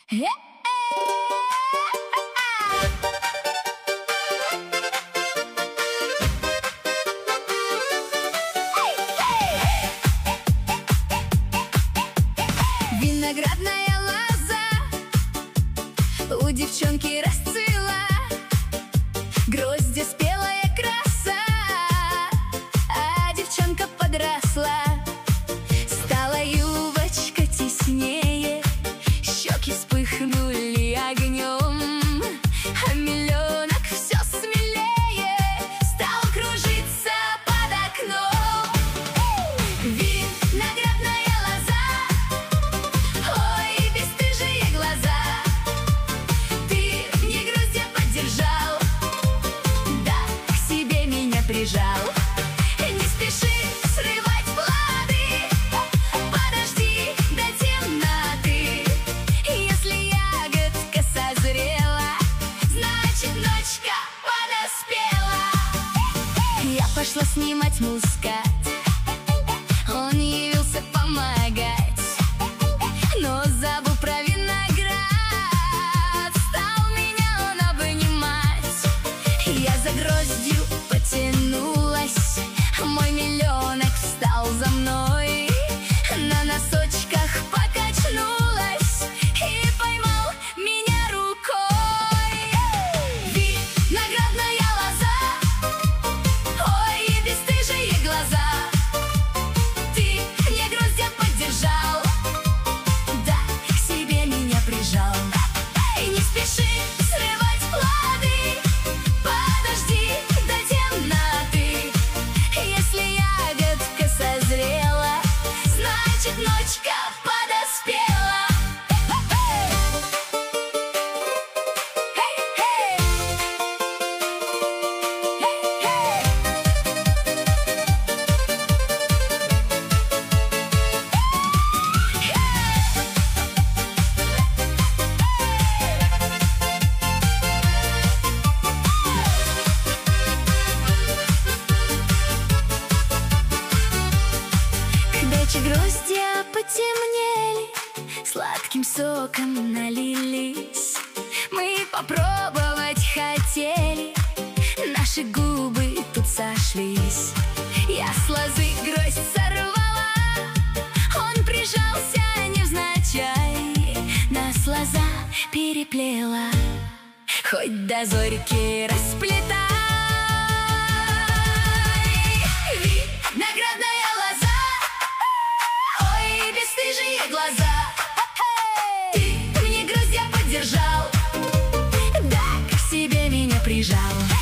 Виноградная лоза у девчонки расцвела, гроздья спелая краса, а девчонка подросла. Стала юбочка теснее, щеки вспыхнули огнем, а миллионок все смелее стал кружиться под окном. Виноградная лоза, ой, бесстыжие глаза, ты мне гроздья поддержал, да к себе меня прижал. Не спеши срывать плоды, подожди до темноты. Если ягодка созрела, значит ночка подоспела. Я пошла снимать мускат, он явился помогать, но забыл про виноград, стал меня он обнимать. Я за гроздью потянулась, мой миллионок встал за мной, на носочках покачнулась и поймал меня рукой. Виноградная лоза, ой, бесстыжие глаза, ты мне гроздья поддержал, да к себе меня прижал. И не спеши срывать плоды, подожди до темноты. Если ягодка созрела, значит ночка подоспела. К гроздья потемнели, сладким соком налились. Мы попробовать хотели, наши губы тут сошлись. Я с лозы гроздь сорвала, он прижался невзначай, нас лоза переплела, хоть до зорьки расплетай. Виноградная лоза, ой, бесстыжие глаза, ты мне гроздья поддержал, да к себе меня прижал.